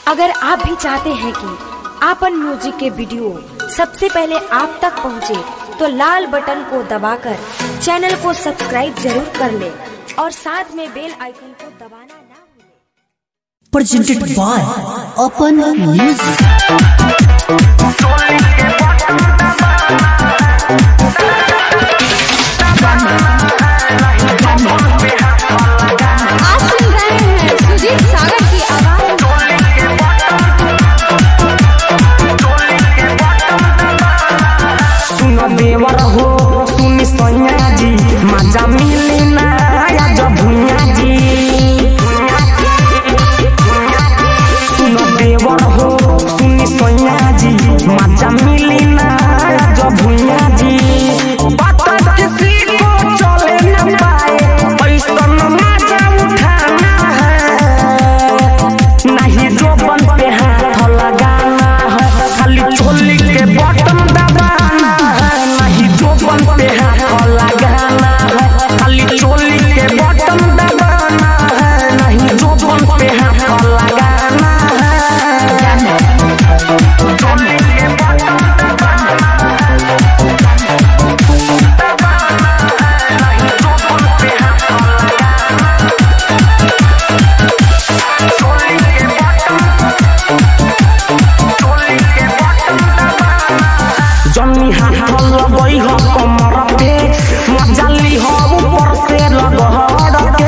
अगर आप भी चाहते हैं कि आपन म्यूजिक के वीडियो सबसे पहले आप तक पहुंचे, तो लाल बटन को दबाकर चैनल को सब्सक्राइब जरूर कर ले और साथ में बेल आइकन को दबाना ना भूलें। Presented by Open Music। आप सुन रहे हैं सुजीत सागर की आवाज। सुनो देवर हो सुन सैया जी, मजा मिली ना जब भुइया जी। सुनो देवर हो सुन सैया जी, मजा मिली ना जब भुइया जी। पता किसी को चले न पाए, ऐसा मजा उठाना है, नहीं जो बन पे हाथ लगाना है, खाली चोली के बटन दबाना है, नहीं जो बन पे हाथ लगाना है, खाली चोली के बटन दबाना है, नहीं जो बन पे हाथ लगाना है। चोली के बटन दबाना है, नहीं जो बन पे हाथ लगाना है। चोली के बटन जन्नी हाथ लगई हो कमर पे, मजाली हो ऊपर से लगहड़ के।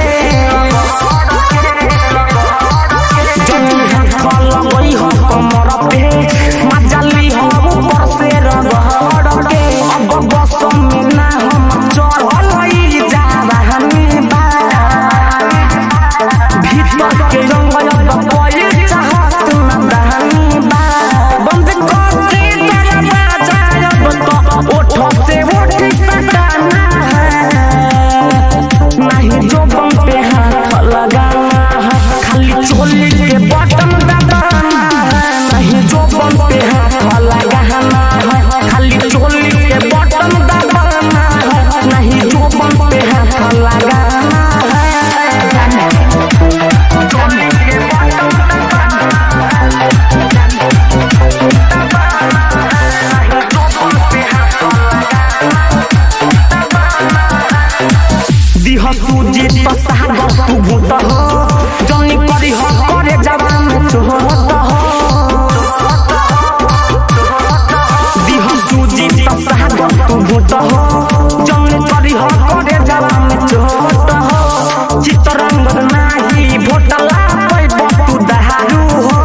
जन्नी हाथ लगई हो कमर पे, मजाली हो ऊपर से लगहड़ के। अब बस में ना हम चढ़ल जा रहनी बा, भीतर के रंगल कोई चाहत न रहनी बा। बंद करके दरवाजा अब तो ओठों से ओठ सटाना है, नहीं जो बम पे हाथ लगाना है, खाली चोली के बटन दबाना है, नहीं जो बम पे हाथ लगाना है, खाली चोली के बटन दबाना है, नहीं जो बम पे हाथ लगाना है। चोली के बटन दबाना दिह सूजी तो सागर तू भूत हो, जनी करी हो करे जवान चोहत हो। दिह सूजी तो सागर तू भूत हो, जनी करी हो करे जवान चोहत हो। चितरंग नाही भोटला पैब तू दहारू हो,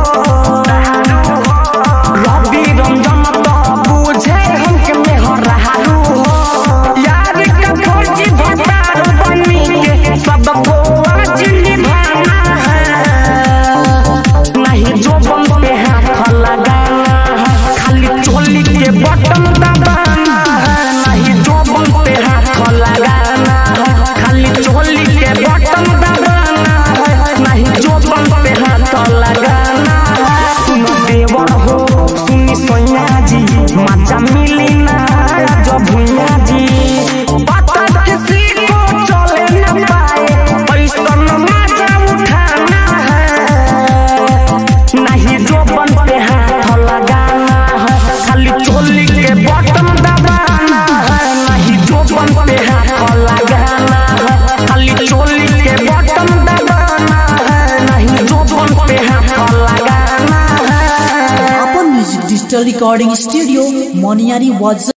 रवि रंजन तो बुझे हमके में हो रहारू हो। यार का फौजी भतार बनी के सबको आज निभाना है, नहीं जो बम पे हाथ लगाना है, खाली चोली के बटन दबाना है, नहीं जो बम पे हाथ लगाना है, खाली चोली के बटन दबाना है, नहीं जो बम पे हाथ लगाना है। सुन देवर हो सुन सैया जी, मजा मिली ना जब भुइया जी। पता किसी को चले न पाए, ऐसा मजा उठाना है, नहीं जो बन पे हाथ लगाना है, खाली चोली के बटन दबाना है, नहीं जो बन पे हाथ लगाना है, खाली चोली के बटन दबाना है, नहीं जो बन पे हाथ लगाना है। Open Music Digital Recording Studio, Moniari was